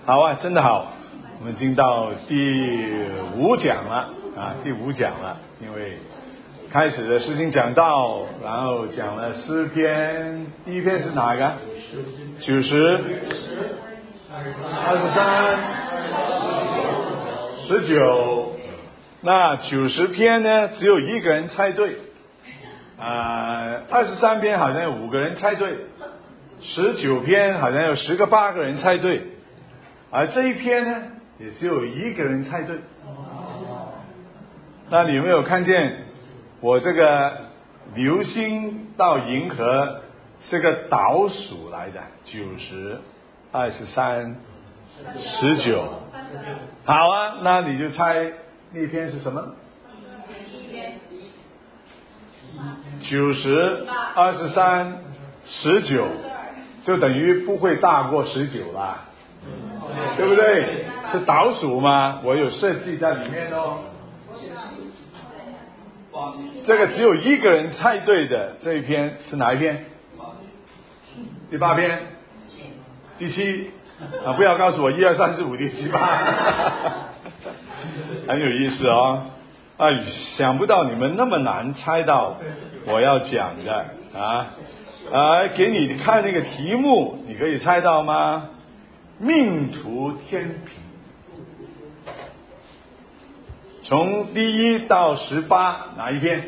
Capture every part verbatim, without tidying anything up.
好啊，真的好。我们已经到第五讲了啊，第五讲了。因为开始的诗经讲道，然后讲了诗篇，第一篇是哪一个？九十、二十三、十九。那九十篇呢，只有一个人猜对。啊，二十三篇好像有五个人猜对，十九篇好像有十个八个人猜对，而这一篇呢，也只有一个人猜对。那你有没有看见我这个流星到银河是个倒数来的？九十、二十三、十九。好啊，那你就猜那篇是什么？九十、二十三、十九，就等于不会大过十九啦，对不对？是倒数吗？我有设计在里面哦。这个只有一个人猜对的这一篇是哪一篇？第八篇、第七啊！不要告诉我一二三四五第七八，很有意思哦。啊，想不到你们那么难猜到我要讲的啊！啊，给你看那个题目，你可以猜到吗？命途天平，从第一到十八哪一篇？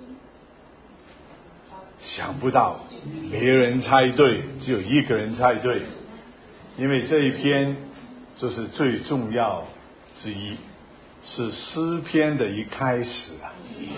想不到，没人猜对，只有一个人猜对，因为这一篇就是最重要之一。是诗篇的一开始啊！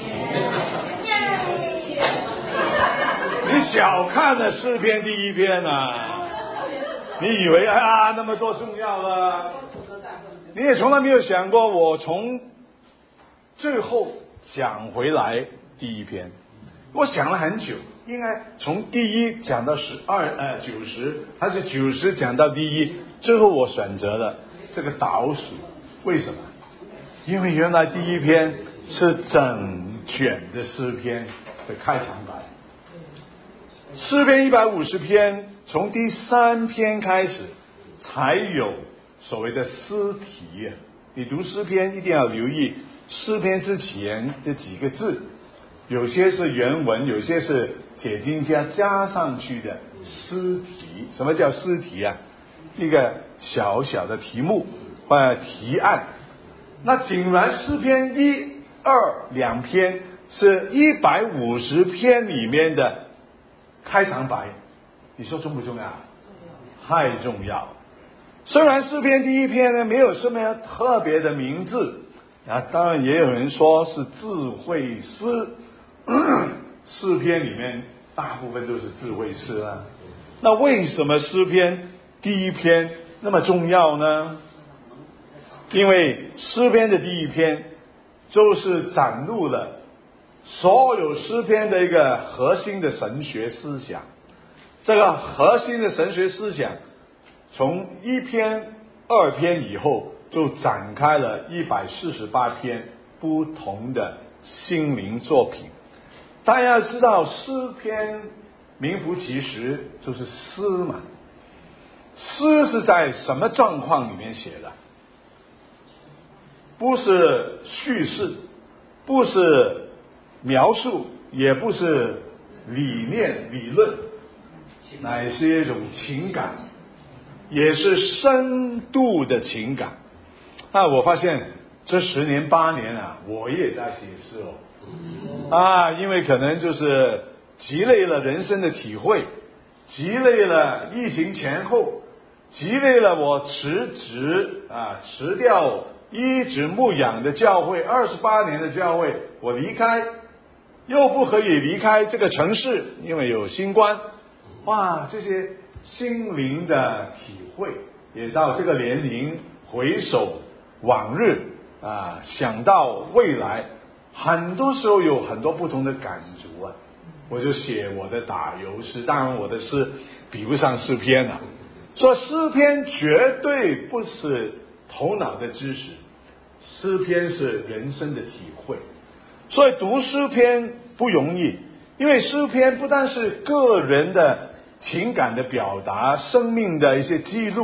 你小看了诗篇第一篇啊！你以为啊那么多重要了？你也从来没有想过，我从最后讲回来第一篇，我想了很久，应该从第一讲到十二呃九十，还是九十讲到第一？最后我选择了这个倒数，为什么？因为原来第一篇是整卷的诗篇的开场白，诗篇一百五十篇，从第三篇开始才有所谓的诗题。你读诗篇一定要留意诗篇之前的几个字，有些是原文，有些是解经家加上去的诗题。什么叫诗题啊？一个小小的题目或者提案。那竟然诗篇一二两篇是一百五十篇里面的开场白，你说重不重要？太重要。虽然诗篇第一篇呢没有什么特别的名字啊，当然也有人说是智慧诗，诗篇里面大部分都是智慧诗啊。那为什么诗篇第一篇那么重要呢？因为诗篇的第一篇就是展露了所有诗篇的一个核心的神学思想。这个核心的神学思想从一篇二篇以后就展开了一百四十八篇不同的心灵作品。大家要知道诗篇名副其实就是诗嘛，诗是在什么状况里面写的？不是叙事，不是描述，也不是理念理论，乃是一种情感，也是深度的情感。那我发现这十年八年啊，我也在写诗哦，啊，因为可能就是积累了人生的体会，积累了疫情前后，积累了我辞职啊辞掉一直牧养的教会，二十八年的教会，我离开，又不可以离开这个城市，因为有新冠。哇，这些心灵的体会，也到这个年龄回首往日啊，想到未来，很多时候有很多不同的感触啊。我就写我的打油诗，当然我的诗比不上诗篇啊。说诗篇绝对不是头脑的知识，诗篇是人生的体会。所以读诗篇不容易，因为诗篇不但是个人的情感的表达，生命的一些记录，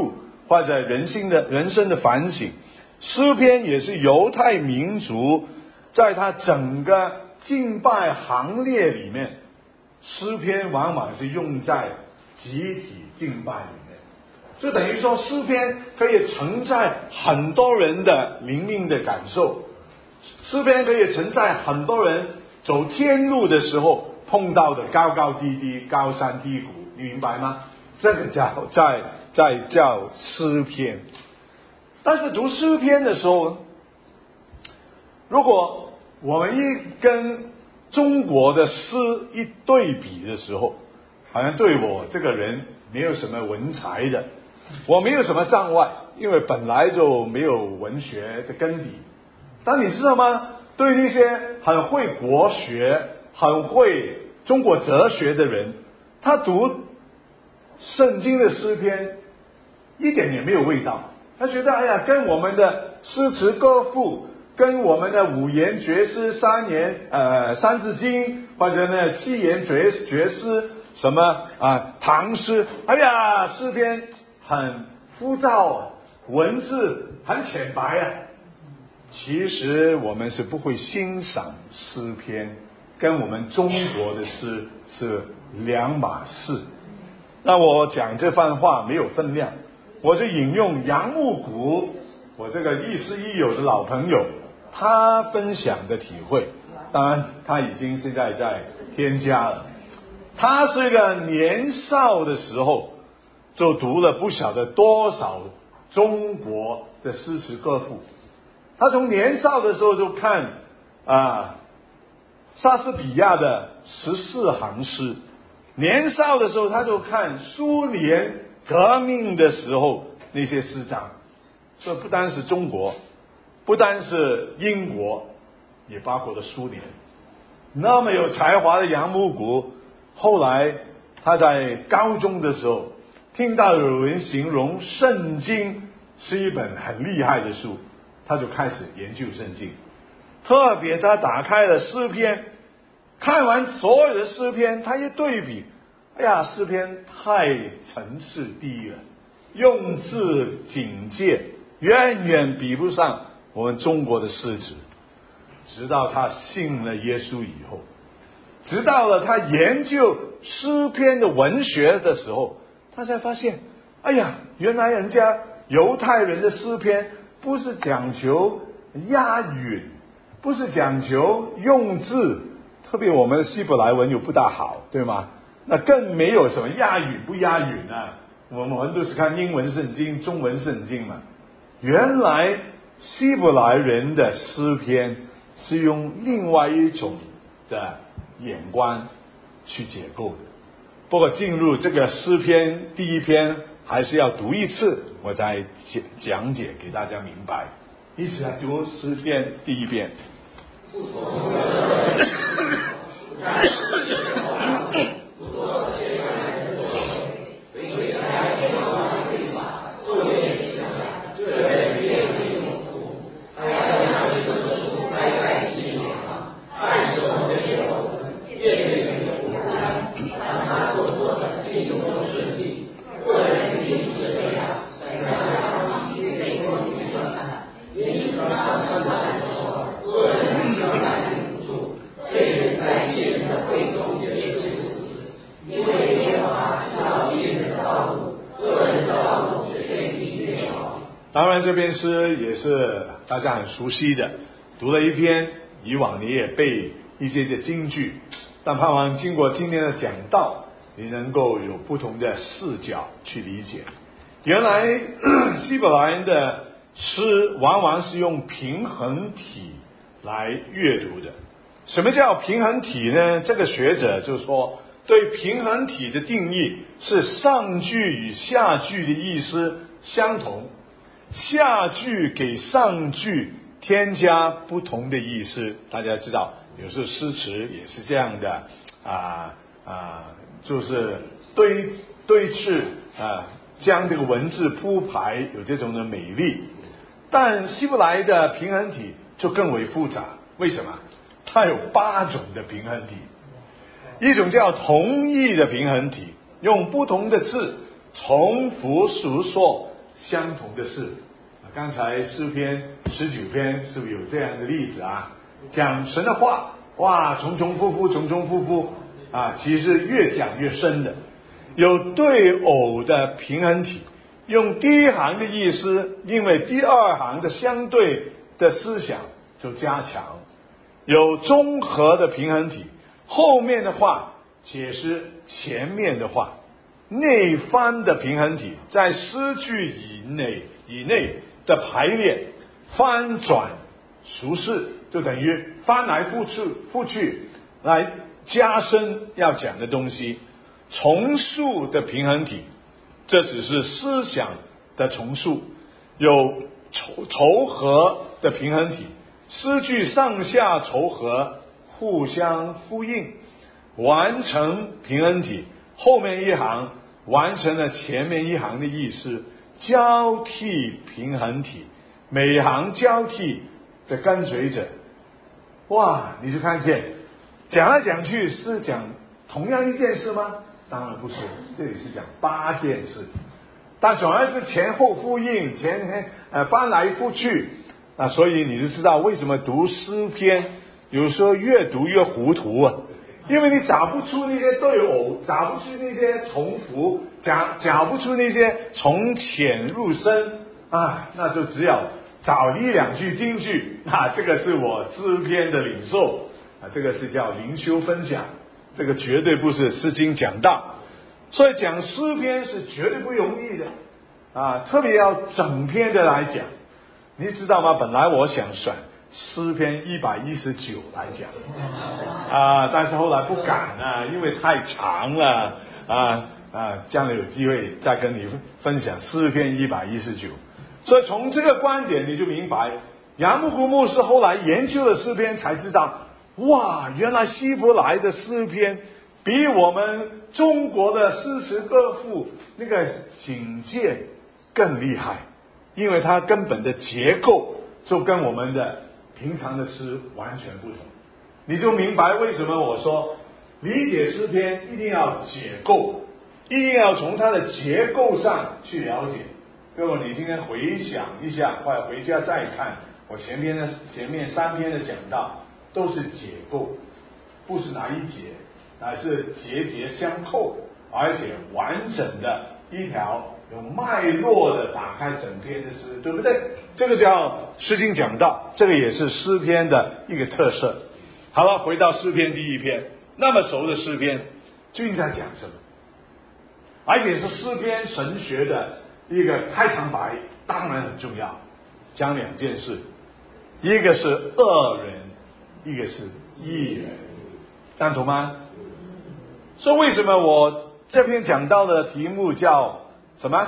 或者人性的人生的反省。诗篇也是犹太民族在他整个敬拜行列里面，诗篇往往是用在集体敬拜里面，就等于说诗篇可以承载很多人的灵命的感受，诗篇可以承载很多人走天路的时候碰到的高高低低、高山低谷，你明白吗？这个叫在在叫诗篇。但是读诗篇的时候，如果我们一跟中国的诗一对比的时候，好像对我这个人没有什么文采的，我没有什么障碍，因为本来就没有文学的根底。但你知道吗？对那些很会国学、很会中国哲学的人，他读圣经的诗篇一点也没有味道。他觉得哎呀，跟我们的诗词歌赋，跟我们的五言绝诗、三言呃三字经，或者呢七言绝绝诗，什么啊唐诗，哎呀，诗篇很枯燥啊，文字很浅白啊。其实我们是不会欣赏诗篇，跟我们中国的诗是两码事。那我讲这番话没有分量，我就引用杨牧谷，我这个亦师亦友的老朋友，他分享的体会。当然他已经现在在天家了。他是一个年少的时候就读了不晓得多少中国的诗词歌赋。他从年少的时候就看啊莎士比亚的十四行诗，年少的时候他就看苏联革命的时候那些诗章。这不单是中国，不单是英国，也包括了苏联。那么有才华的杨牧谷，后来他在高中的时候听到有人形容圣经是一本很厉害的书，他就开始研究圣经。特别他打开了诗篇，看完所有的诗篇，他一对比，哎呀，诗篇太层次低了，用字警戒远远比不上我们中国的诗词。直到他信了耶稣以后，直到了他研究诗篇的文学的时候，他才发现，哎呀，原来人家犹太人的诗篇不是讲求押韵，不是讲求用字，特别我们的希伯来文又不大好，对吗？那更没有什么押韵不押韵啊，我们都是看英文圣经、中文圣经嘛。原来希伯来人的诗篇是用另外一种的眼光去解构的。不过进入这个诗篇第一篇，还是要读一次，我再讲解给大家明白。一起来读诗篇第一篇。当然这篇诗也是大家很熟悉的，读了一篇，以往你也背一些的金句，但盼望经过今天的讲道，你能够有不同的视角去理解。原来希伯来人的诗往往是用平衡体来阅读的。什么叫平衡体呢？这个学者就说，对平衡体的定义是上句与下句的意思相同，下句给上句添加不同的意思。大家知道有时候诗词也是这样的啊啊，就是堆堆砌啊，将这个文字铺排，有这种的美丽。但希伯来的平衡体就更为复杂。为什么？它有八种的平衡体。一种叫同义的平衡体，用不同的字重复述说相同的事。刚才诗篇十九篇是不是有这样的例子啊？讲神的话，哇，重重复复，重重复复啊，其实越讲越深的。有对偶的平衡体，用第一行的意思，因为第二行的相对的思想就加强。有综合的平衡体，后面的话解释前面的话。内翻的平衡体，在诗句以内以内的排列，翻转熟视，就等于翻来覆去覆去来加深要讲的东西。重述的平衡体，这只是思想的重述。有筹筹合的平衡体，诗句上下筹合，互相呼应。完成平衡体，后面一行完成了前面一行的意思。交替平衡体，每行交替的跟随着。哇，你就看见讲来讲去是讲同样一件事吗？当然不是，这里是讲八件事，但总而是前后呼应，前呃翻来覆去啊，所以你就知道为什么读诗篇有时候越读越糊涂啊，因为你找不出那些对偶，找不出那些重复，找找不出那些从浅入深啊，那就只有找一两句金句啊，这个是我诗篇的领受啊，这个是叫灵修分享。这个绝对不是诗经讲道，所以讲诗篇是绝对不容易的啊，特别要整篇的来讲。你知道吗？本来我想选诗篇一百一十九来讲啊，但是后来不敢啊，因为太长了啊啊，将来有机会再跟你分享诗篇一百一十九。所以从这个观点你就明白，杨牧谷牧师后来研究了诗篇，才知道。哇，原来希伯来的诗篇比我们中国的诗词歌赋那个境界更厉害，因为它根本的结构就跟我们的平常的诗完全不同。你就明白为什么我说理解诗篇一定要解构，一定要从它的结构上去了解。各位，你今天回想一下，或者回家再看我前面的前面三篇的讲道，都是解构，不是哪一节，而是节节相扣，而且完整的一条有脉络的打开整篇的诗，对不对？这个叫诗经讲道，这个也是诗篇的一个特色。好了，回到诗篇第一篇，那么熟的诗篇究竟在讲什么？而且是诗篇神学的一个开场白，当然很重要，讲两件事，一个是恶人，一个是义人，赞同吗？所以为什么我这篇讲到的题目叫什么？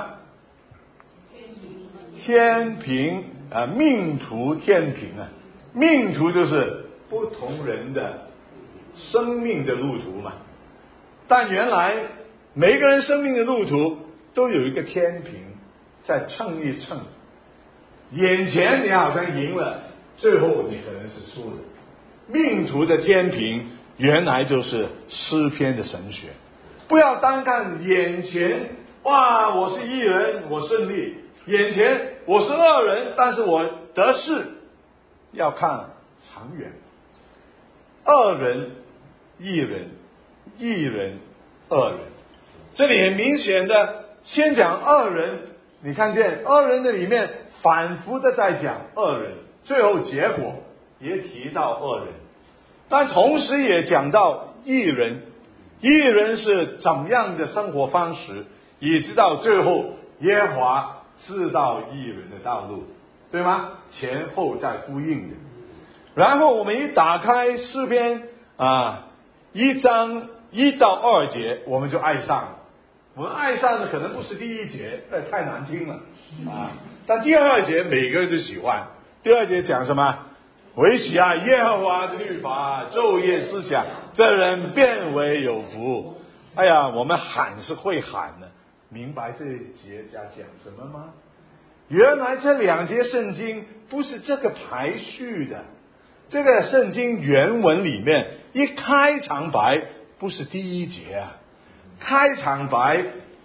天平啊，命途天平啊，命途就是不同人的生命的路途嘛。但原来每个人生命的路途都有一个天平在称一称，眼前你好像赢了，最后你可能是输了。命途的天平原来就是诗篇的神学，不要单看眼前，哇，我是义人，我胜利；眼前我是恶人，但是我得势。要看长远，恶人、义人、义人、恶人。这里很明显的，先讲恶人，你看见恶人的里面反复的在讲恶人，最后结果也提到恶人，但同时也讲到义人。义人是怎样的生活方式，也知道最后耶和华知道义人的道路，对吗？前后在呼应的。然后我们一打开诗篇啊，一章一到二节，我们就爱上了。我们爱上的可能不是第一节，那太难听了啊，但第二节每个人都喜欢。第二节讲什么？唯喜爱耶和华的律法，昼夜思想，这人变为有福。哎呀，我们喊是会喊的，明白这一节在讲什么吗？原来这两节圣经不是这个排序的，这个圣经原文里面一开场白不是第一节啊，开场白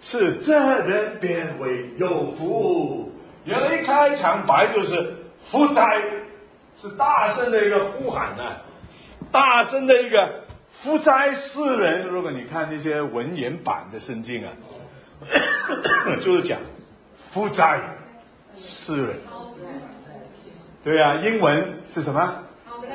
是这人变为有福。原来一开场白就是福哉，是大声的一个呼喊呢、啊，大声的一个福哉世人。如果你看那些文言版的圣经啊，就是讲福哉世人。对啊，英文是什么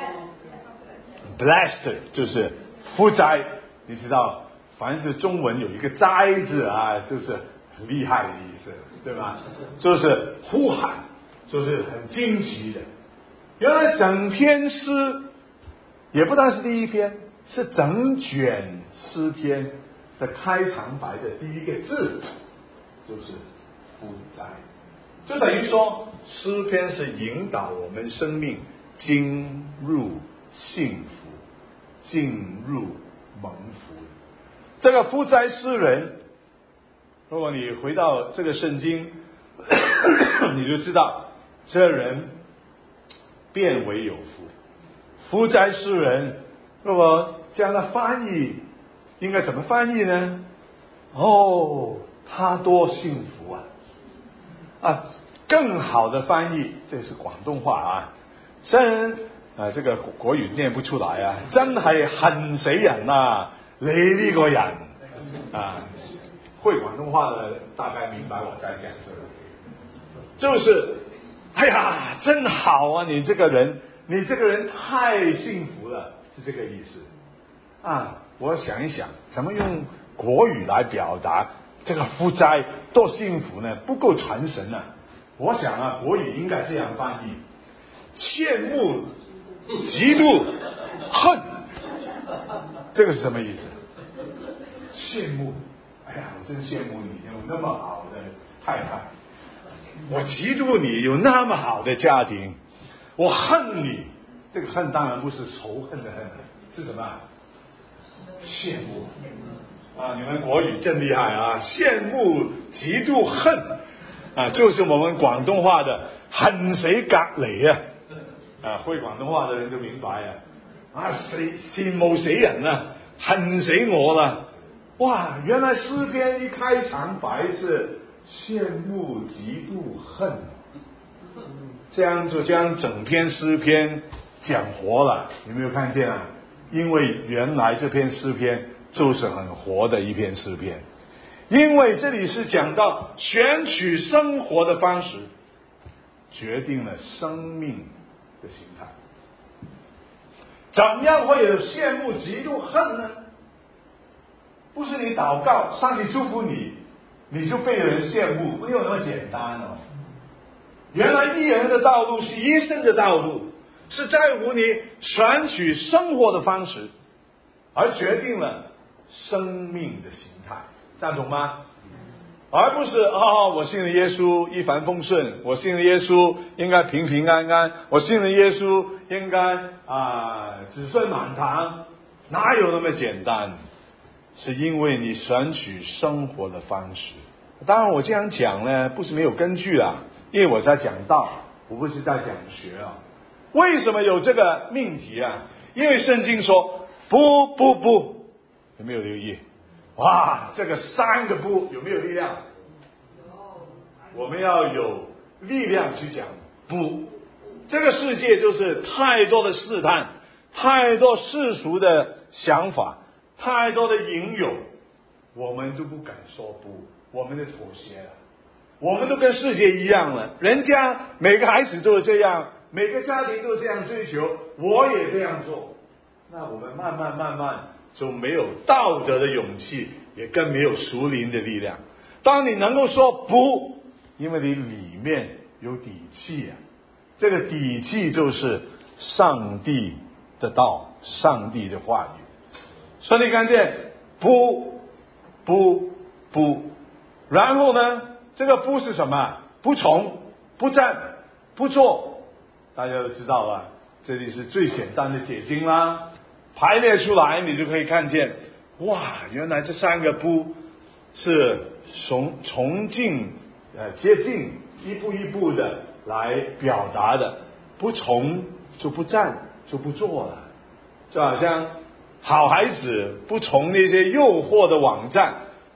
？Blessed 就是福哉。你知道，凡是中文有一个哉字啊，就是很厉害的意思，对吧？就是呼喊，就是很惊奇的。原来整篇诗也不单是第一篇，是整卷诗篇的开场白的第一个字就是福哉，就等于说诗篇是引导我们生命进入幸福，进入蒙福。这个福哉诗人，如果你回到这个圣经你就知道这人变为有福。福哉诗人，如果将它翻译应该怎么翻译呢？哦，他多幸福啊！啊，更好的翻译，这是广东话啊，真啊这个国语念不出来啊，真係恨死人啊！你呢個人啊，会广东话的大概明白我在讲什么，就是哎呀，真好啊！你这个人，你这个人太幸福了，是这个意思啊。我想一想，怎么用国语来表达这个福哉多幸福呢？不够传神啊！我想啊，国语应该这样翻译：羡慕、嫉妒、恨。这个是什么意思？羡慕，哎呀，我真羡慕你有那么好的太太，我嫉妒你有那么好的家庭，我恨你。这个恨当然不是仇恨的恨，是什么？羡慕啊！你们国语真厉害啊！羡慕、嫉妒、恨啊，就是我们广东话的恨谁隔離啊！啊，會廣東話的人就明白啊！啊，誰羨慕死人啊，恨死我了！哇，原來詩篇一開場白是羨慕、嫉妒、恨，這樣就將整篇詩篇講活了。有沒有看見啊？因為原來這篇詩篇就是很活的一篇詩篇，因為這裡是講到選取生活的方式，決定了生命的形態。怎樣會有羨慕、嫉妒、恨呢？不是你禱告，上帝祝福你，你就被人羡慕，沒有那麼簡單哦。原來義人的道路是一生的道路，是在乎你選取生活的方式，而決定了生命的形態，贊同嗎？而不是哦，我信了耶穌一帆風順，我信了耶穌應該平平安安，我信了耶穌應該啊子孫滿堂，哪有那麼簡單？是因為你選取生活的方式。當然我這樣講呢，不是沒有根據啊，因為我在講道，我不是在講學啊。為什麼有這個命題啊？因為聖經說不不不，有沒有留意？哇，這個三個不有沒有力量？我們要有力量去講不。這個世界就是太多的試探，太多世俗的想法，太多的引誘，我們都不敢說不，我們就妥協了，我們都跟世界一樣了。人家每個孩子都是這樣，每個家庭都這樣追求，我也這樣做，那我們慢慢慢慢就沒有道德的勇氣，也更沒有屬靈的力量。當你能夠說不，因為你裏面有底氣啊，這個底氣就是上帝的道，上帝的話語。所以你看見不不不，然後呢，這個不是什麼？不從、不戰、不做，大家都知道了，這裡是最簡單的解經啦，排列出來你就可以看見，哇，原來這三個不是從從近呃接近一步一步的來表達的，不從就不戰就不做了，就好像好孩子不從那些誘惑的網站，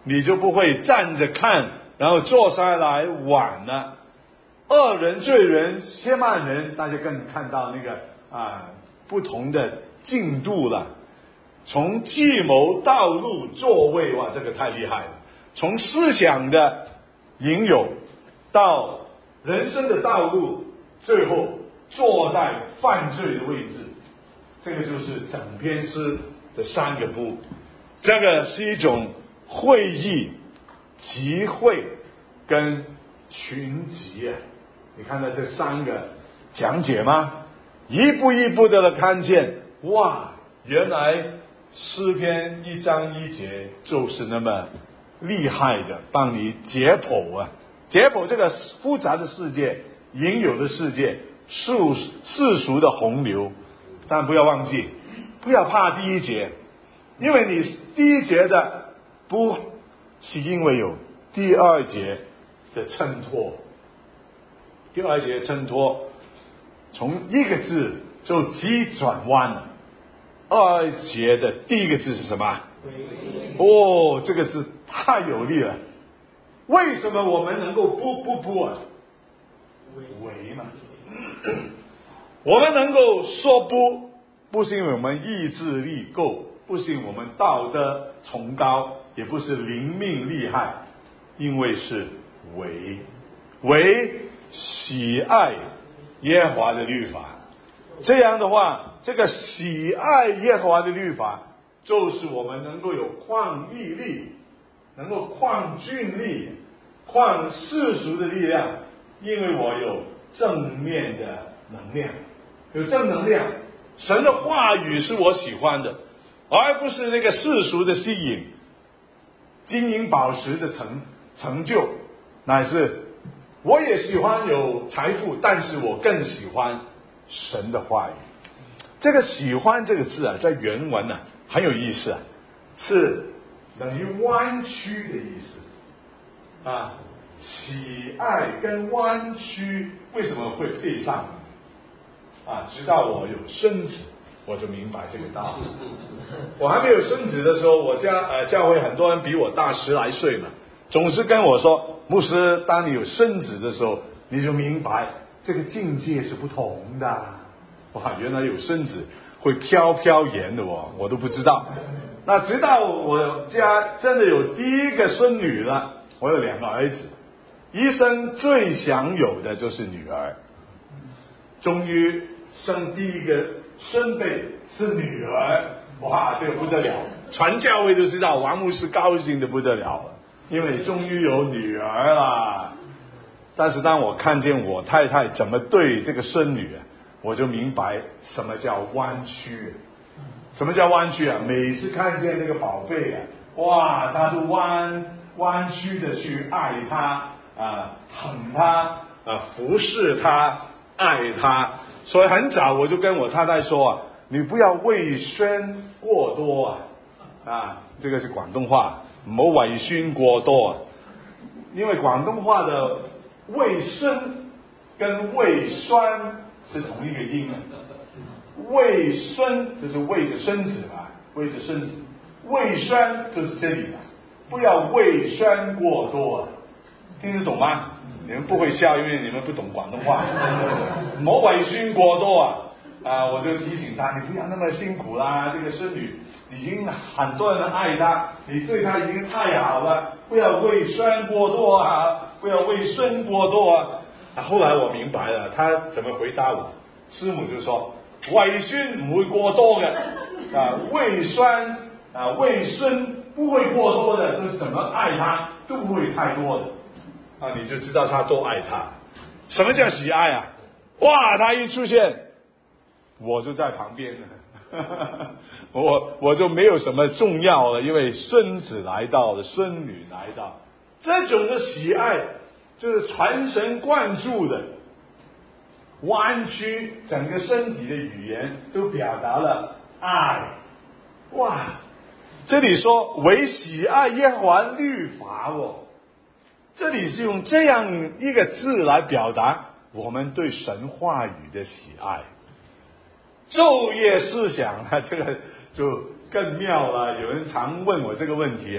你就不会站着看，然后坐下来玩了。恶人、罪人、亵慢人，大家更看到那个啊不同的进度了。从计谋、道路、座位，哇，这个太厉害了。从思想的引诱到人生的道路，最后坐在犯罪的位置，这个就是整篇诗的三个不。这个是一种会议、集会跟群集啊。你看到这三个讲解吗？一步一步的来看见，哇，原来诗篇一章一节就是那么厉害的，帮你解剖啊，解剖这个复杂的世界、引有的世界、世世俗的洪流。但不要忘记，不要怕第一节，因为你第一节的不是因为有第二节的衬托。第二节衬托从一个字就急转弯了。二节的第一个字是什么？哦，这个字太有力了。为什么我们能够不不不啊？为嘛？我们能够说不，不是因为我们意志力够，不是因为我们道德崇高，也不是灵命厉害，因为是为为喜爱耶和华的律法。这样的话，这个喜爱耶和华的律法，就是我们能够有抗毅力，能够抗峻力，抗世俗的力量，因为我有正面的能量，有正能量。神的话语是我喜欢的，而不是那个世俗的吸引，金银宝石的成成就，乃是我也喜欢有财富，但是我更喜欢神的话语。这个喜欢这个字啊，在原文啊很有意思啊，是等于弯曲的意思啊。喜爱跟弯曲为什么会配上啊？直到我有孙子，我就明白这个道理。我还没有孙子的时候，我家呃教会很多人比我大十来岁嘛，总是跟我说，牧师，当你有孙子的时候，你就明白这个境界是不同的。哇，原来有孙子会飘飘然的哦，我都不知道。那直到我家真的有第一个孙女了，我有两个儿子，一生最想有的就是女儿，终于生第一个孙辈是女儿，哇，这个不得了，全教会都知道，王牧师高兴的不得了，因为终于有女儿啦。但是当我看见我太太怎么对这个孙女，我就明白什么叫弯曲。什么叫弯曲啊？每次看见那个宝贝啊，哇，她是弯弯曲的去爱她啊，疼她啊，服侍她，爱她。所以很早我就跟我太太说啊，你不要畏宣过多啊，啊，这个是广东话，唔好畏宣过多啊，因为广东话的畏孙跟畏酸是同一个音啊。畏孙就是为着孙子嘛，为着孙子；畏酸就是这里嘛，不要畏酸过多啊，听得懂吗？你们不会笑，因为你们不懂广东话。唔好畏酸过多啊！啊，我就提醒他，你不要那么辛苦啦。这个孙女已经很多人爱她，你对她已经太好了，不要畏酸过多啊，不要畏孙过多啊。啊后来我明白了，他怎么回答我？师母就说，畏酸唔會過多嘅，啊，畏酸啊，畏孫不會過多的，就是怎麼愛他都不會太多的，啊，你就知道他多愛他。什麼叫喜愛啊？哇，他一出現，我就在旁邊了，我我就沒有什麼重要了，因為孫子來到了，孫女來到，這種的喜愛就是全神貫注的。彎曲整個身體的語言都表達了愛。哇，這裡說為喜愛耶和華律法哦，這裡是用這樣一個字來表達我們對神話語的喜愛。晝夜思想啊，這個就更妙了。有人常問我這個問題，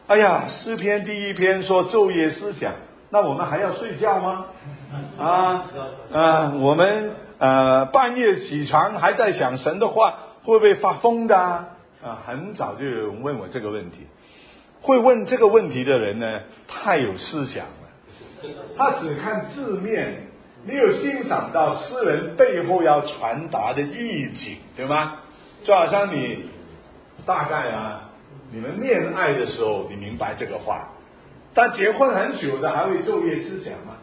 哎呀，诗篇第一篇说昼夜思想，那我们还要睡觉吗？啊啊，我们呃半夜起床还在想神的话，会不会发疯的啊？啊，很早就有人问我这个问题。会问这个问题的人呢，太有思想了，他只看字面，没有欣赏到诗人背后要传达的意境，对吗？就好像你大概啊，你们恋爱的时候你明白这个话，但结婚很久的还会昼夜思想吗？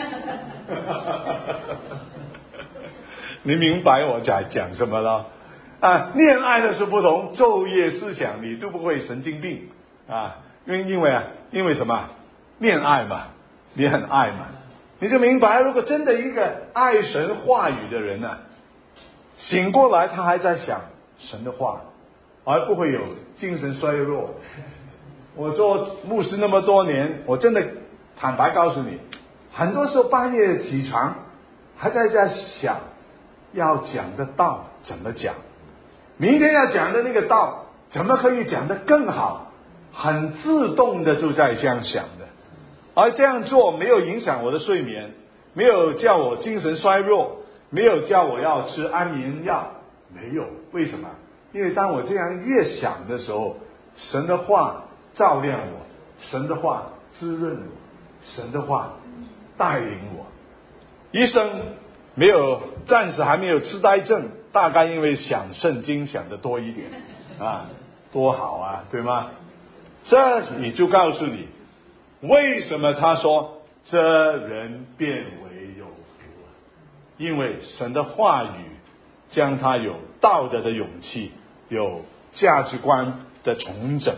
你明白我在讲什么了啊？恋爱的是不同，昼夜思想你都不会神经病啊，因为因为啊，因为什么？恋爱嘛，你很爱嘛，你就明白，如果真的一个爱神话语的人啊，醒过来他还在想神的话，而不会有精神衰弱。我做牧师那么多年，我真的坦白告诉你，很多时候半夜起床还在在想要讲的道怎么讲，明天要讲的那个道怎么可以讲得更好，很自动的就在这样想的。而这样做没有影响我的睡眠，没有叫我精神衰弱，没有叫我要吃安眠药，没有。为什么？因为当我这样越想的时候，神的话照亮我，神的话滋润我，神的话带领我。医生没有，暂时还没有痴呆症，大概因为想圣经想得多一点啊，多好啊，对吗？这你就告诉你，为什么他说这人变为有福了？因为神的话语将他有道德的勇气，有价值观的重整。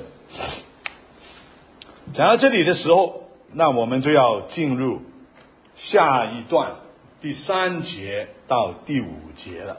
讲到这里的时候，那我们就要进入下一段第三节到第五节了。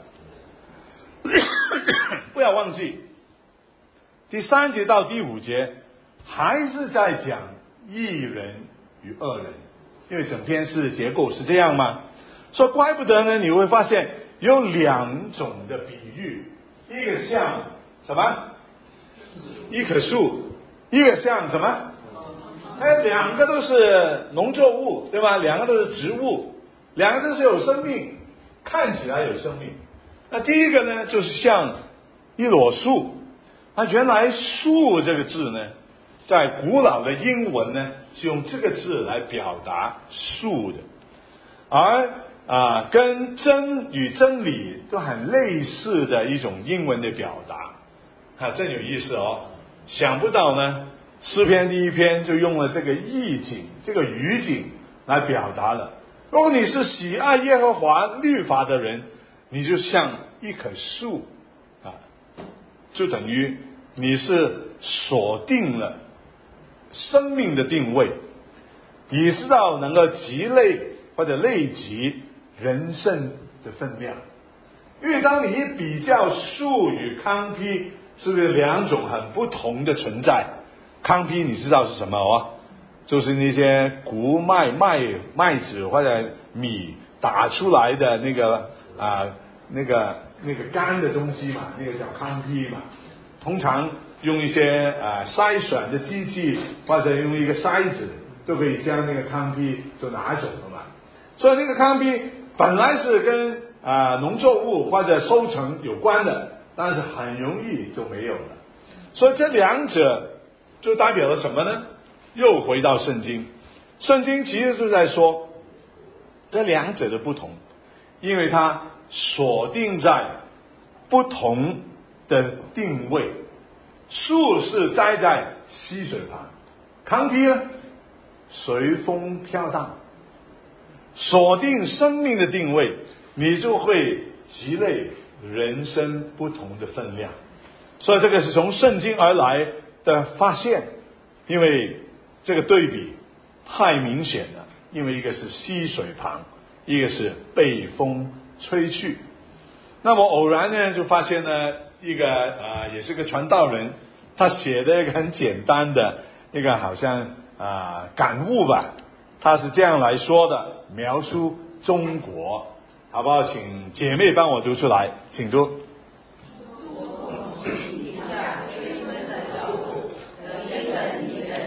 不要忘记，第三节到第五节还是在讲义人与恶人，因为整篇诗的结构是这样吗？说怪不得呢，你会发现有两种的比喻，一个像什么？一棵树，一个像什么？哎，两个都是农作物，对吧？两个都是植物，两个都是有生命，看起来有生命。那第一个呢，就是像一朵树。那原来树这个字呢，在古老的英文呢，是用这个字来表达树的，而啊，跟真与真理都很类似的一种英文的表达，啊，真有意思哦！想不到呢，诗篇第一篇就用了这个意境、这个语境来表达了。如果你是喜爱耶和华律法的人，你就像一棵树啊，就等于你是锁定了生命的定位，你知道能够积累或者累积人生的分量。因为当你一比较树与糠秕，是不是两种很不同的存在？糠秕你知道是什么哦？就是那些谷麦麦麦子或者米打出来的那个啊、那个那个干的东西嘛，那个叫糠秕嘛。通常用一些啊、呃、筛选的机器，或者用一个筛子，都可以将那个糠秕就拿走了嘛。所以那个糠秕本来是跟啊、呃、农作物或者收成有关的，但是很容易就没有了。所以这两者就代表了什么呢？又回到圣经，圣经其实是在说这两者的不同，因为它锁定在不同的定位。树是栽在溪水旁，糠秕呢随风飘荡。锁定生命的定位，你就会积累人生不同的分量。所以这个是从圣经而来的发现，因为这个对比太明显了。因为一个是溪水旁，一个是被风吹去。那么偶然呢，就发现呢一个啊、呃，也是个传道人，他写的一个很简单的一个好像啊、呃、感悟吧，他是这样来说的，描述中国，好不好？请姐妹帮我读出来，请读。 地下追问的脚步，人跟一人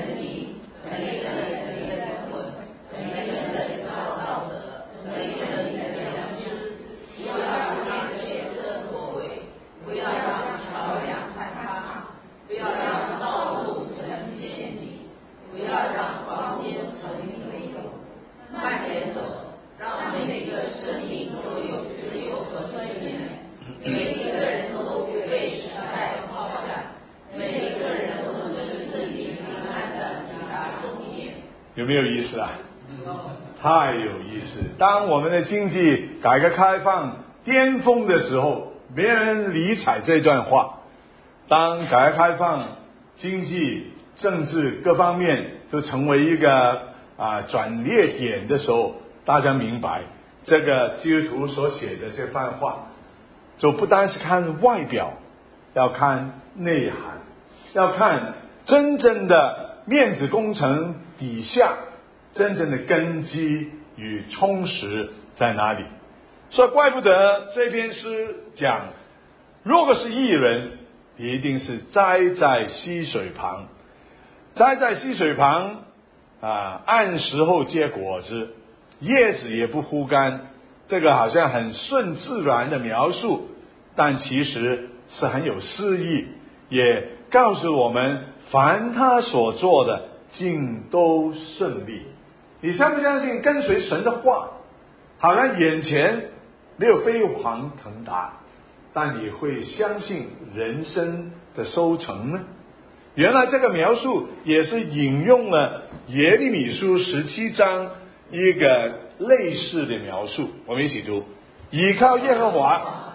有没有意思啊？太有意思！当我们的经济改革开放巅峰的时候，没人理睬这段话。当改革开放经济、政治各方面都成为一个啊转捩点的时候，大家明白这个基督徒所写的这番话，就不单是看外表，要看内涵，要看真正的面子工程底下真正的根基与充实在哪里。所以怪不得这篇诗讲，如果是义人，一定是栽在溪水旁，栽在溪水旁啊，按时候结果子，叶子也不枯干。这个好像很顺自然的描述，但其实是很有诗意，也告诉我们凡他所做的尽都顺利。你相不相信跟随神的话，好像眼前没有飞黄腾达，但你会相信人生的收成呢？原来这个描述也是引用了耶利米书十七章一个类似的描述。我们一起读：倚靠耶和华，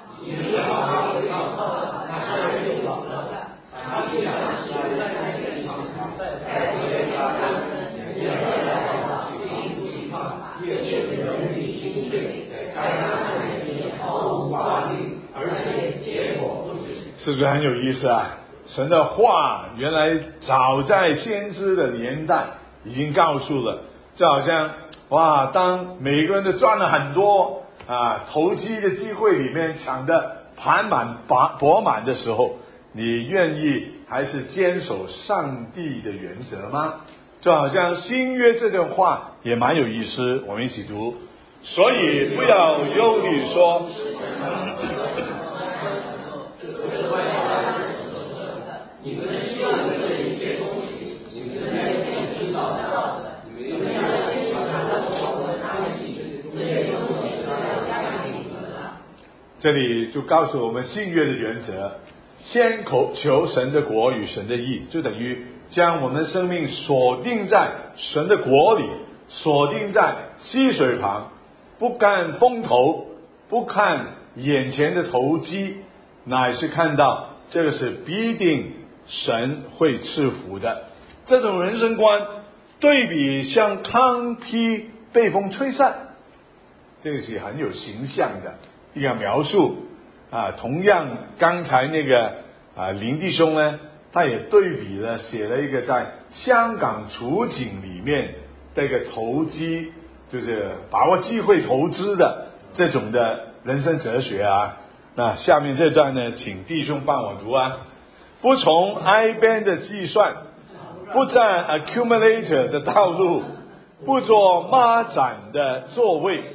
是不是很有意思啊？神的话原来早在先知的年代已经告诉了，就好像哇，当每个人都赚了很多啊投机的机会里面抢得盘满钵满的时候，你愿意还是坚守上帝的原则吗？就好像新约这段话也蛮有意思，我们一起读。所以不要忧虑说你们希望这一切东西，你们内心知道的，你们要先把它守得他们意，这些东西要加给你们了。这里就告诉我们信约的原则：先求神的国与神的义，就等于将我们的生命锁定在神的国里，锁定在溪水旁，不看风头，不看眼前的投机，乃是看到这个是必定神会赐福的。这种人生观对比像糠秕被风吹散，这个是很有形象的一个描述啊。同样刚才那个啊林弟兄呢，他也对比了写了一个在香港处境里面这个投机，就是把握机会投资的这种的人生哲学啊。那下面这段呢，请弟兄帮我读啊。不从 I band 的计算，不占 accumulator 的道路，不做孖展的座位，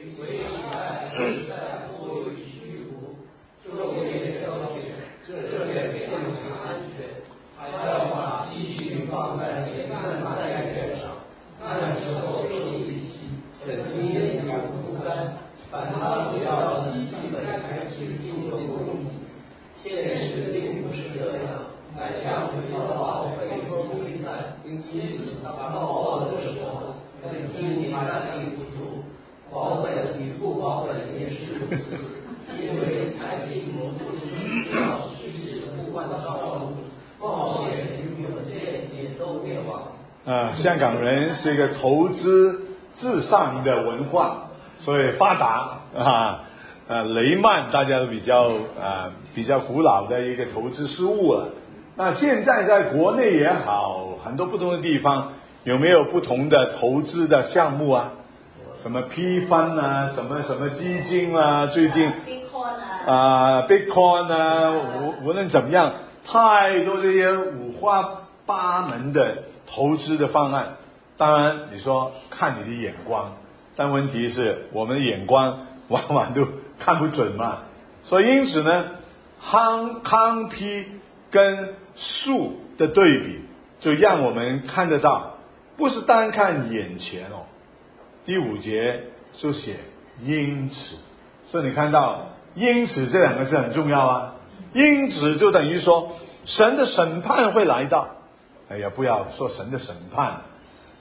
反倒是要积极的开始进入供给。现实并不是这样，乃像回到宝贝出一战，因此当宝的时候，本经你战力不足，保本与不保本也是如此。因为财经模式需要趋势不断的道路，冒险与稳健也都灭亡。啊，香港人是一个投资至上的文化。所以发达啊，呃，雷曼大家都比较啊比较古老的一个投资事物了。那现在在国内也好，很多不同的地方有没有不同的投资的项目啊？什么 P 分啊，什么什么基金啊，最近啊 Bitcoin 啊，无无论怎么样，太多这些五花八门的投资的方案。当然，你说看你的眼光。但问题是我们的眼光往往都看不准嘛，所以因此呢，糠糠秕跟树的对比，就让我们看得到，不是单看眼前哦。第五节就写因此，所以你看到因此这两个字很重要啊。因此就等于说神的审判会来到。哎呀，不要说神的审判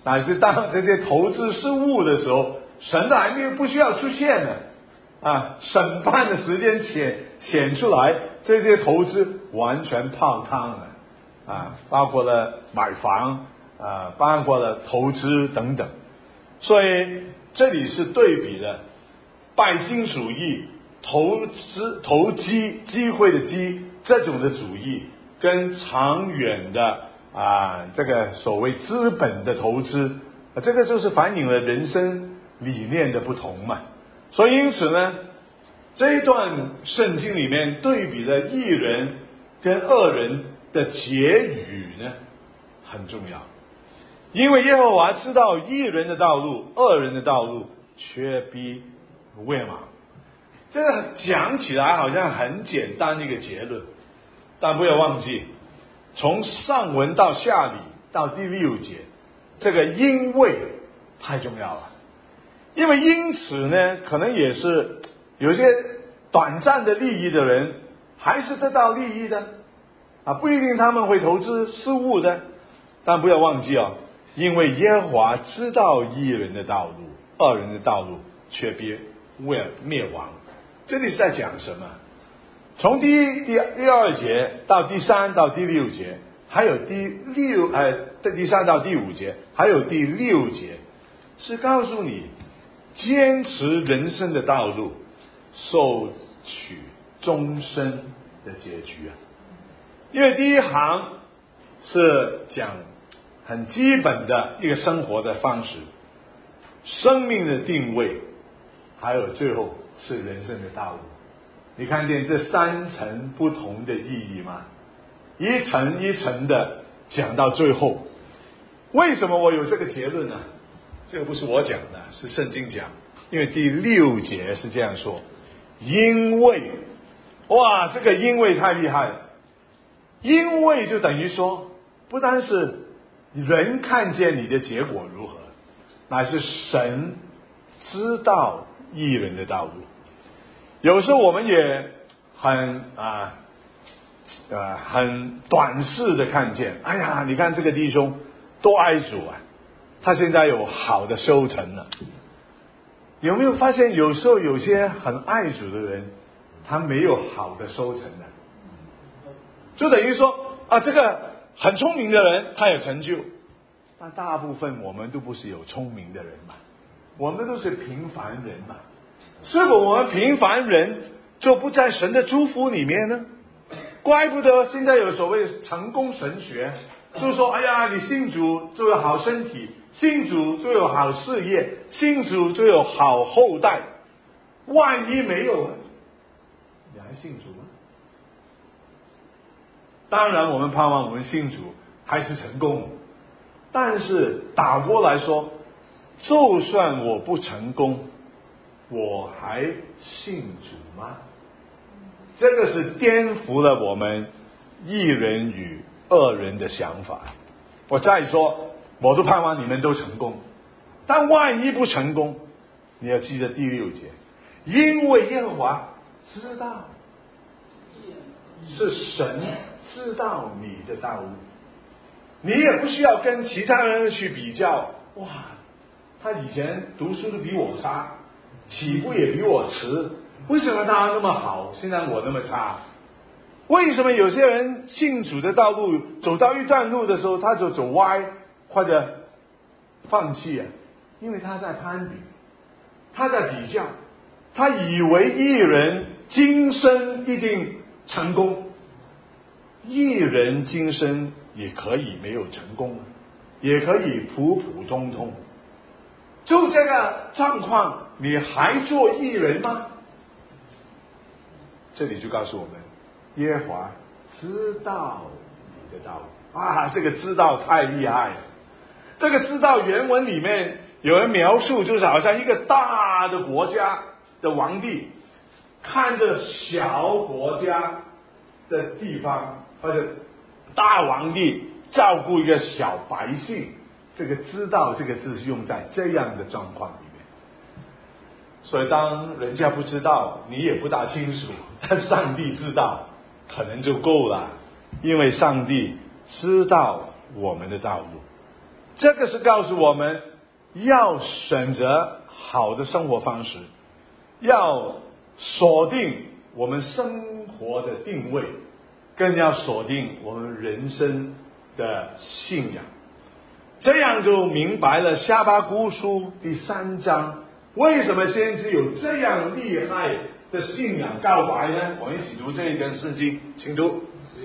乃是当这些投资失误的时候，神的还没有不需要出现呢，啊，审判的时间显显出来，这些投资完全泡汤了，啊，包括了买房，啊，包括了投资等等。所以这里是对比了拜金主义、投资投机机会的机这种的主义，跟长远的啊这个所谓资本的投资，啊，这个就是反映了人生理念的不同嘛。所以因此呢，这一段圣经里面对比了义人跟恶人的结语呢很重要，因为耶和华知道义人的道路，恶人的道路却必灭亡。这个讲起来好像很简单的一个结论，但不要忘记，从上文到下理到第六节，这个因为太重要了。因为因此呢，可能也是有些短暂的利益的人还是得到利益的啊，不一定他们会投资失误的。但不要忘记哦，因为耶和华知道义人的道路，恶人的道路却必灭灭亡。这里是在讲什么？从第一、第第二节到第三到第六节，还有第六呃第三到第五节，还有第六节，是告诉你坚持人生的道路，收取终身的结局啊。因为第一行是讲很基本的一个生活的方式，生命的定位，还有最后是人生的道路。你看见这三层不同的意义吗？一层一层的讲到最后。为什么我有这个结论呢？这个不是我讲的，是圣经讲。因为第六节是这样说，因为，哇，这个因为太厉害了。因为就等于说，不单是人看见你的结果如何，乃是神知道义人的道路。有时候我们也很啊呃很短视的看见，哎呀，你看这个弟兄多爱主啊，他现在有好的收成了。有没有发现有时候有些很爱主的人，他没有好的收成呢？就等于说啊，这个很聪明的人他有成就，但大部分我们都不是有聪明的人嘛，我们都是平凡人嘛。是否我们平凡人就不在神的祝福里面呢？怪不得现在有所谓成功神学，就是说，哎呀，你信主就有好身体，信主就有好事业，信主就有好后代。万一没有，你还信主吗？当然我们盼望我们信主还是成功，但是倒过来说，就算我不成功，我还信主吗？这个是颠覆了我们义人与恶人的想法。我再说，我都盼望你们都成功，但万一不成功，你要记得第六节，因为耶和华知道，是神知道你的道路，你也不需要跟其他人去比较。哇，他以前读书都比我差，起步也比我迟，为什么他那么好，现在我那么差？为什么有些人信主的道路走到一段路的时候，他就走歪或者放弃啊？因为他在攀比，他在比较，他以为义人今生一定成功，义人今生也可以没有成功，也可以普普通通。就这个状况，你还做义人吗？这里就告诉我们，耶和华知道你的道路啊！这个知道太厉害了。这个知道原文里面有人描述，就是好像一个大的国家的皇帝看着小国家的地方，或者大皇帝照顾一个小百姓。这个知道这个字是用在这样的状况里面。所以当人家不知道，你也不大清楚，但上帝知道可能就够了，因为上帝知道我们的道路。 这个是告诉我们要选择好的生活方式，要锁定我们生活的定位，更要锁定我们人生的信仰。这样就明白了哈巴谷书第三章为什么先知有这样厉害的信仰告白呢？我们一起读这一段圣经，请读。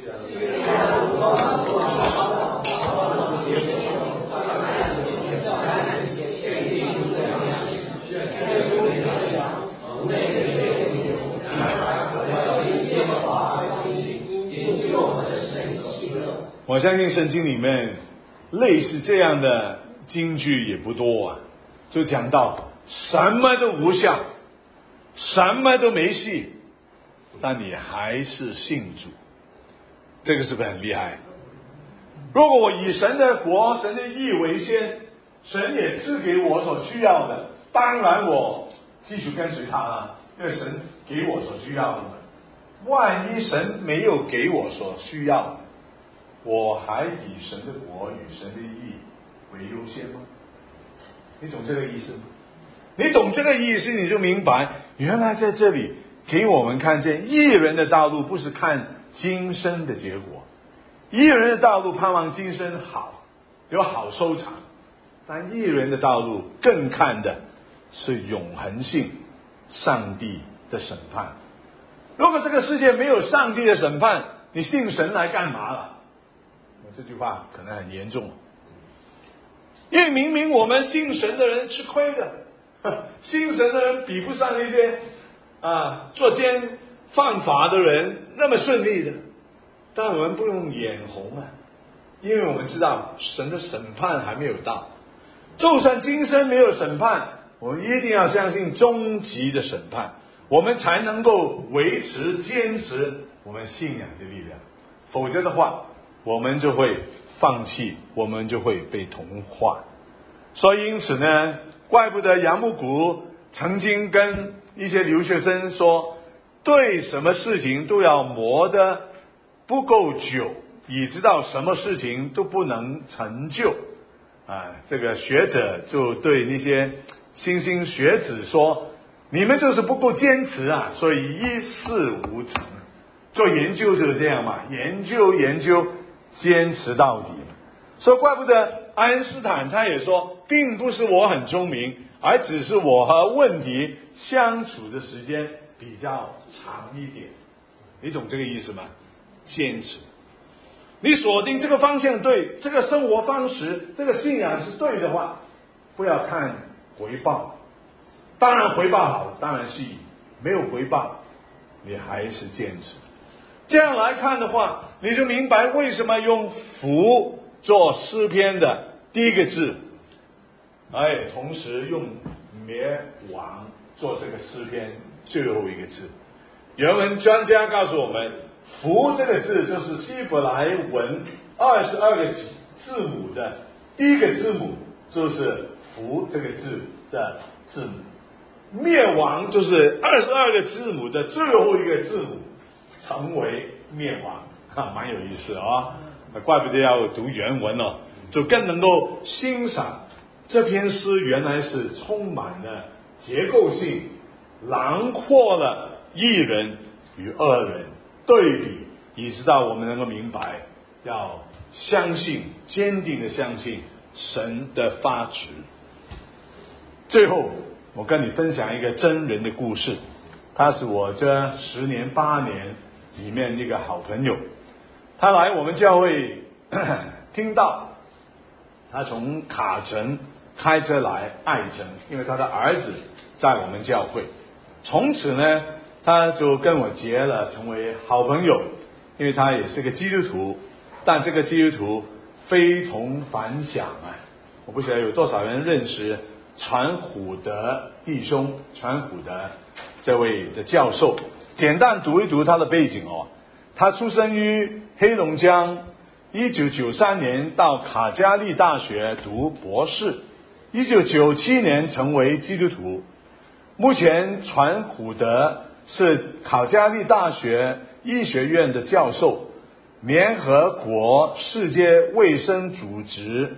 我相信圣经里面类似这样的金句也不多啊，就讲到什么都无效，什么都没戏，但你还是信主，这个是不是很厉害？如果我以神的国、神的义为先，神也赐给我所需要的，当然我继续跟随他了，因为神给我所需要的嘛。万一神没有给我所需要的，我还以神的国与神的义为优先吗？你懂这个意思吗？你懂这个意思，你就明白，原来在这里给我们看见，义人的道路不是看今生的结果，义人的道路盼望今生好，有好收场，但义人的道路更看的是永恒性，上帝的审判。如果这个世界没有上帝的审判，你信神来干嘛了？这句话可能很严重，因为明明我们信神的人吃亏的，信神的人比不上那些啊作奸犯法的人那么顺利的，但我们不用眼红啊，因为我们知道神的审判还没有到，就算今生没有审判，我们一定要相信终极的审判，我们才能够维持坚持我们信仰的力量，否则的话我们就会放弃，我们就会被同化。所以因此呢，怪不得杨牧谷曾经跟一些留学生说，对什么事情都要磨得不够久，以知道什么事情都不能成就啊。这个学者就对那些莘莘学子说，你们就是不够坚持啊，所以一事无成。做研究就是这样嘛，研究研究坚持到底。所以怪不得爱因斯坦他也说，并不是我很聪明，而只是我和问题相处的时间比较长一点。你懂这个意思吗？坚持，你锁定这个方向对，这个生活方式，这个信仰是对的话，不要看回报，当然回报好，当然是以没有回报你还是坚持。这样来看的话，你就明白为什么用福做诗篇的第一个字，哎，同时用灭亡做这个诗篇最后一个字。原文专家告诉我们，福这个字就是希伯来文二十二个字母的第一个字母，就是福这个字的字母。灭亡就是二十二个字母的最后一个字母，成为灭亡，哈，蛮有意思啊、哦！怪不得要读原文哦，就更能够欣赏这篇诗原来是充满了结构性，囊括了义人与恶人对比，以直到我们能够明白，要相信，坚定的相信神的发旨。最后，我跟你分享一个真人的故事，他是我这十年八年里面一个好朋友。他来我们教会听到，他从卡城开车来爱城，因为他的儿子在我们教会。从此呢，他就跟我结了，成为好朋友，因为他也是个基督徒，但这个基督徒非同凡响啊！我不晓得有多少人认识传虎德弟兄，传虎德这位的教授。简单读一读他的背景哦，他出生于黑龙江，一九九三年到卡加利大学读博士，一九九七年成为基督徒。目前传虎德是卡加利大学医学院的教授，联合国世界卫生组织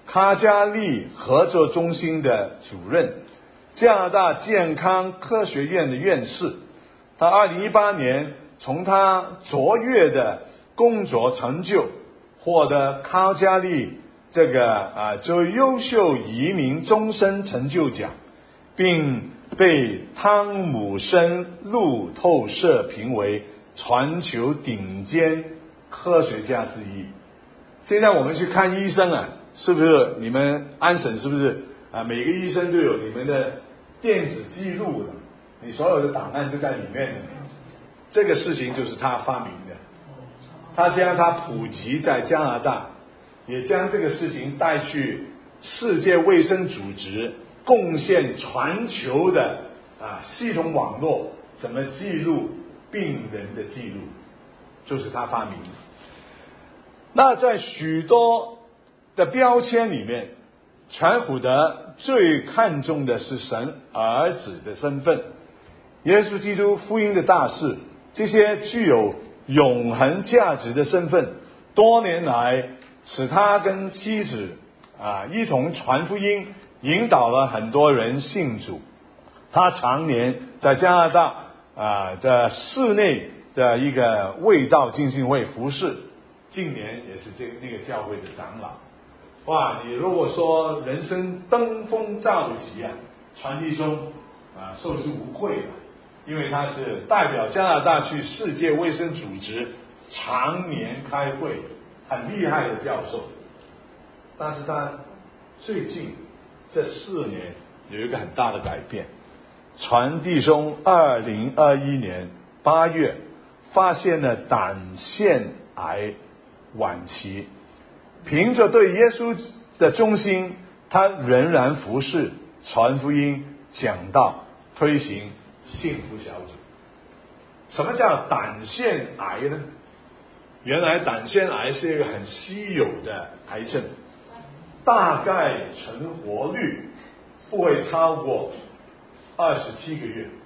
卡加利合作中心的主任，加拿大健康科学院的院士。他二零一八年从他卓越的工作成就获得卡加利这个啊最优秀移民终身成就奖，并被汤姆森路透社评为全球顶尖科学家之一。现在我们去看医生啊，是不是你们安省是不是啊？每个医生都有你们的电子记录的，你所有的档案都在里面的。这个事情就是他发明的，他将它普及在加拿大，也将这个事情带去世界卫生组织，贡献全球的啊系统网络，怎么记录病人的记录，就是他发明的。那在许多的标签里面，全福德最看重的是神儿子的身份，耶稣基督福音的大事，这些具有永恒价值的身份，多年来使他跟妻子啊一同传福音，引导了很多人信主。他常年在加拿大啊的室内的一个卫道浸信会服侍，近年也是这那个教会的长老。哇，你如果说人生登峰造极啊，传弟兄啊受之无愧了，因为他是代表加拿大去世界卫生组织常年开会，很厉害的教授。但是他最近这四年有一个很大的改变，传弟兄二零二一年八月发现了胆腺癌晚期，凭着对耶稣的忠心，他仍然服侍、传福音、讲道、推行幸福小组。什么叫胆腺癌呢？原来胆腺癌是一个很稀有的癌症，大概存活率不会超过二十七个月。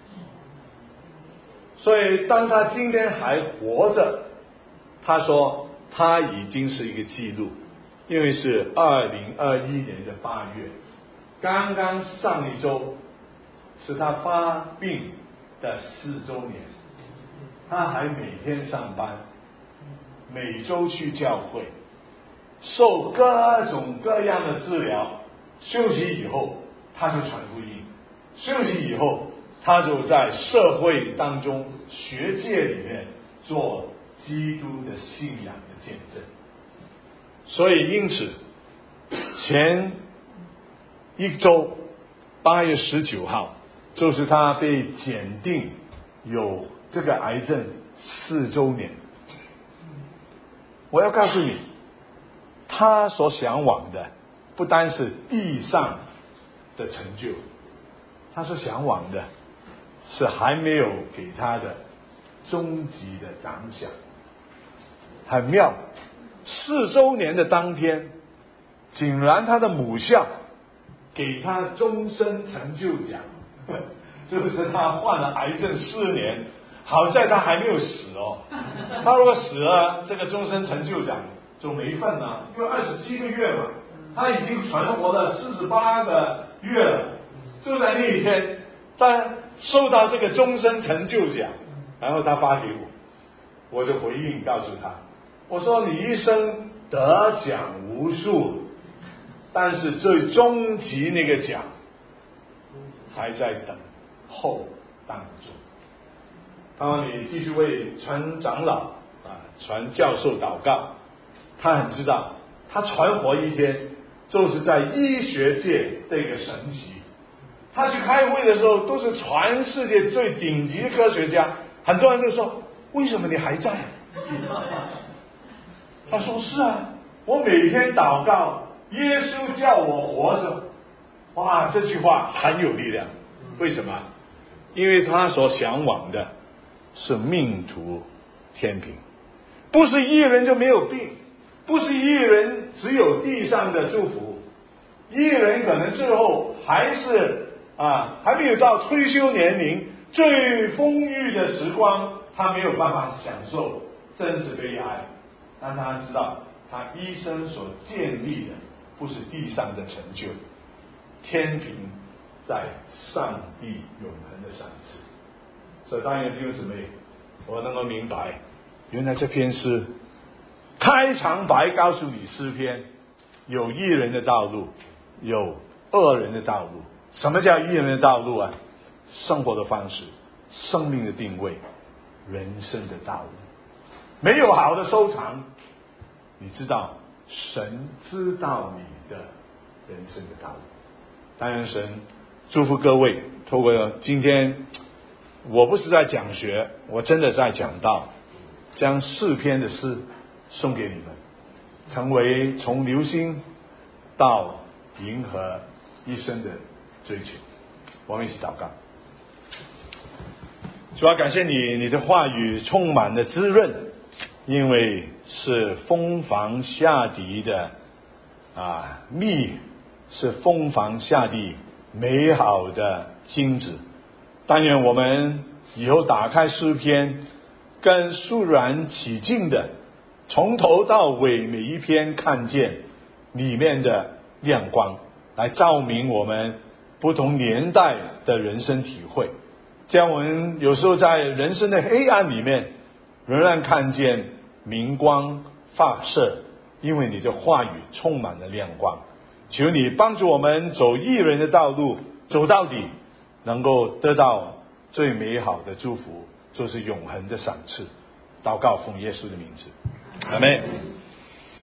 所以当他今天还活着，他说他已经是一个记录，因为是二零二一年的八月，刚刚上一周是他发病的四周年，他还每天上班，每周去教会，受各种各样的治疗，休息以后他就传福音，休息以后他就在社会当中学界里面做基督的信仰的见证。所以因此前一周八月十九号就是他被检定有这个癌症四周年。我要告诉你，他所向往的不单是地上的成就，他所向往的是还没有给他的终极的奖赏。很妙，四周年的当天，竟然他的母校给他终身成就奖，就是他患了癌症四年，好在他还没有死哦。他如果死了，这个终身成就奖就没份了，因为二十七个月嘛，他已经存活了四十八个月了。就在那一天，他收到这个终身成就奖，然后他发给我，我就回应告诉他，我说你一生得奖无数，但是最终极那个奖还在等候当中。他说你继续为传长老啊、传教授祷告。他很知道，他传活一天就是在医学界的一个神奇。他去开会的时候，都是全世界最顶级的科学家，很多人都说：为什么你还在？他说：是啊，我每天祷告，耶稣叫我活着。哇，这句话很有力量。为什么？因为他所向往的是命途天平，不是一人就没有病，不是一人只有地上的祝福，一人可能最后还是啊还没有到退休年龄最丰裕的时光，他没有办法享受，真是悲哀。但他知道他一生所建立的不是地上的成就，天平在上帝永恒的赏赐。所以当然弟兄姊妹，我能够明白，原来这篇诗开场白告诉你，诗篇有义人的道路，有恶人的道路。什么叫义人的道路啊？生活的方式，生命的定位，人生的道路。没有好的收场，你知道神知道你的人生的道路。当然神祝福各位，透过今天我不是在讲学，我真的在讲道，将四篇的诗送给你们，成为从流星到银河一生的追求。我们一起祷告。主要感谢你，你的话语充满了滋润，因为是蜂房下地的啊蜜，是蜂房下地美好的金子。但愿我们以后打开诗篇，更肃然起敬的从头到尾每一篇看见里面的亮光，来照明我们不同年代的人生体会。这样我们有时候在人生的黑暗里面仍然看见明光发射，因为你的话语充满了亮光。求你帮助我们走义人的道路，走到底，能够得到最美好的祝福，就是永恒的赏赐。祷告奉耶稣的名字，阿们。